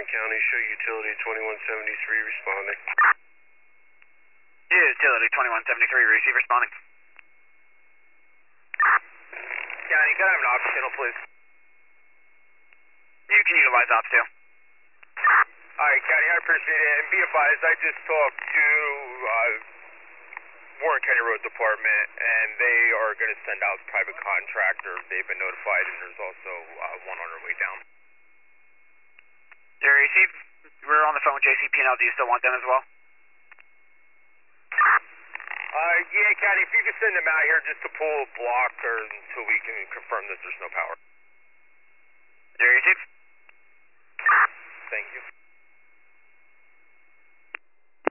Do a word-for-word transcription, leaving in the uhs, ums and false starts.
County, show utility twenty-one seventy-three responding. Utility twenty-one seventy-three, receive responding. County, can I have an ops channel, please? You can utilize ops too. Alright, County, I appreciate it. And be advised, I just talked to uh, Warren County Road Department, and they are going to send out private contractor. They've been notified, and there's also uh, one on their way down. You receive. We're on the phone with J C P N L. Do you still want them as well? Uh, yeah, County, if you could send them out here just to pull a block or until we can confirm that there's no power. You receive. Thank you.